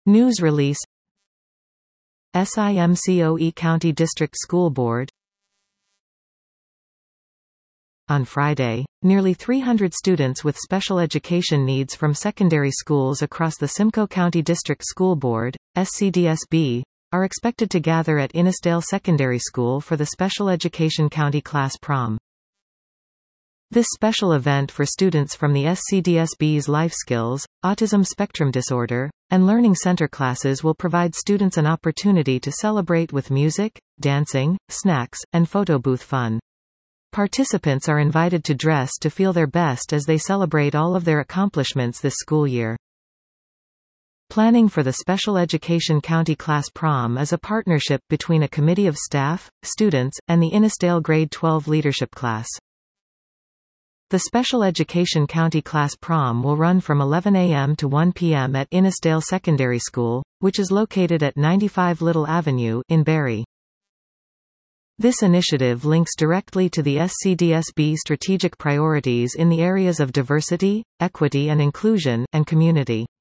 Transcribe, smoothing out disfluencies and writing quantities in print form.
News release. SIMCOE County District School Board. On Friday, nearly 300 students with special education needs from secondary schools across the Simcoe County District School Board, SCDSB, are expected to gather at Innisdale Secondary School for the Special Education County Class Prom. This special event for students from the SCDSB's Life Skills, Autism Spectrum Disorder, and Learning Center classes will provide students an opportunity to celebrate with music, dancing, snacks, and photo booth fun. Participants are invited to dress to feel their best as they celebrate all of their accomplishments this school year. Planning for the Special Education County Class Prom is a partnership between a committee of staff, students, and the Innisdale Grade 12 Leadership Class. The Special Education County Class Prom will run from 11 a.m. to 1 p.m. at Innisdale Secondary School, which is located at 95 Little Avenue in Barre. This initiative links directly to the SCDSB strategic priorities in the areas of diversity, equity and inclusion, and community.